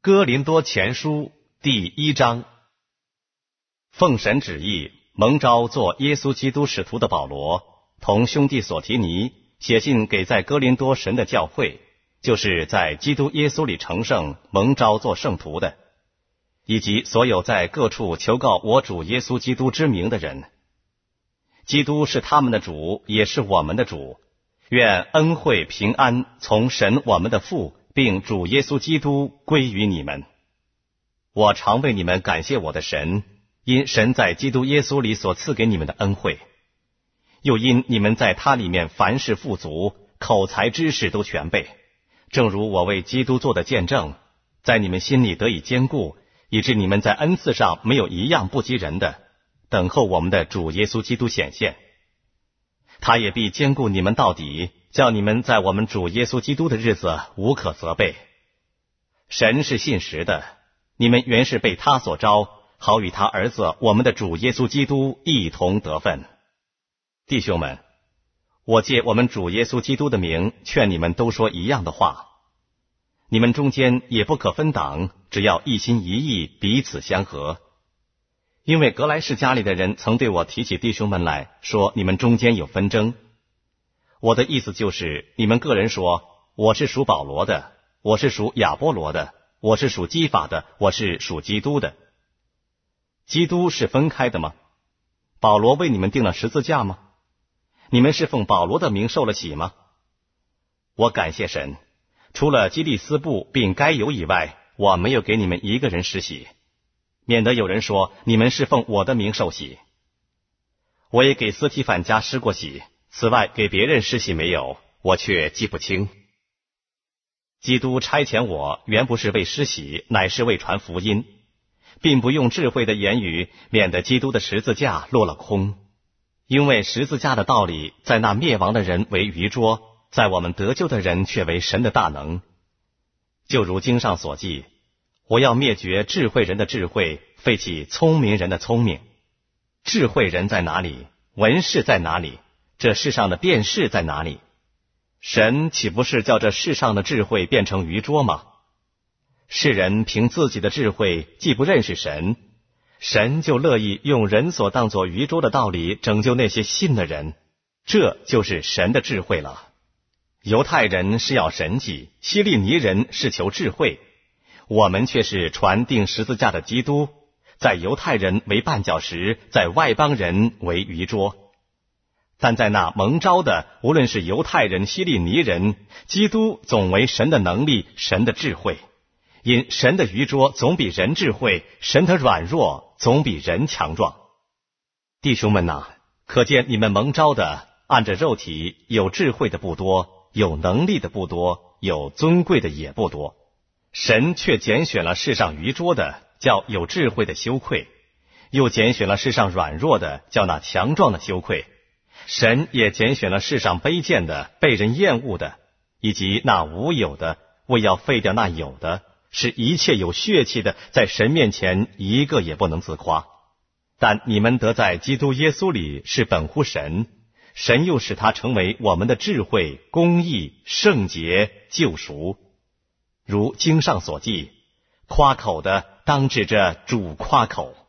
哥林多前书第1章。奉神旨意，蒙召做耶稣基督使徒的保罗，同兄弟所提尼写信给在哥林多神的教会，就是在基督耶稣里成圣、蒙召做圣徒的，以及所有在各处求告我主耶稣基督之名的人。基督是他们的主，也是我们的主。愿恩惠平安从神我们的父并主耶稣基督归于你们。我常为你们感谢我的神，因神在基督耶稣里所赐给你们的恩惠，又因你们在他里面凡事富足，口才知识都全备，正如我为基督做的见证，在你们心里得以坚固，以致你们在恩赐上没有一样不及人的，等候我们的主耶稣基督显现。他也必坚固你们到底，叫你们在我们主耶稣基督的日子无可责备。神是信实的，你们原是被他所招，好与他儿子我们的主耶稣基督一同得分。弟兄们，我借我们主耶稣基督的名劝你们都说一样的话。你们中间也不可分党，只要一心一意，彼此相合。因为格莱士家里的人曾对我提起弟兄们来，说你们中间有纷争。我的意思就是，你们个人说，我是属保罗的，我是属亚波罗的，我是属基法的，我是属基督的。基督是分开的吗？保罗为你们定了十字架吗？你们是奉保罗的名受了洗吗？我感谢神，除了基利斯布并该犹以外，我没有给你们一个人施洗，免得有人说你们是奉我的名受洗。我也给斯提反家施过洗，此外给别人施洗没有，我却记不清。基督差遣我，原不是为施洗，乃是为传福音，并不用智慧的言语，免得基督的十字架落了空。因为十字架的道理，在那灭亡的人为愚拙，在我们得救的人却为神的大能。就如经上所记，我要灭绝智慧人的智慧，废弃聪明人的聪明。智慧人在哪里？文士在哪里？这世上的辩士在哪里？神岂不是叫这世上的智慧变成愚拙吗？世人凭自己的智慧既不认识神，神就乐意用人所当作愚拙的道理拯救那些信的人，这就是神的智慧了。犹太人是要神迹，希利尼人是求智慧，我们却是传钉十字架的基督，在犹太人为绊脚石，在外邦人为愚拙。但在那蒙召的，无论是犹太人、希利尼人，基督总为神的能力，神的智慧。因神的愚拙总比人智慧，神的软弱总比人强壮。弟兄们哪，可见你们蒙召的，按着肉体有智慧的不多，有能力的不多，有尊贵的也不多。神却拣选了世上愚拙的，叫有智慧的羞愧；又拣选了世上软弱的，叫那强壮的羞愧。神也拣选了世上卑贱的、被人厌恶的，以及那无有的，为要废掉那有的，使一切有血气的在神面前一个也不能自夸。但你们得在基督耶稣里是本乎神，神又使他成为我们的智慧、公义、圣洁、救赎。如经上所记，夸口的当指着主夸口。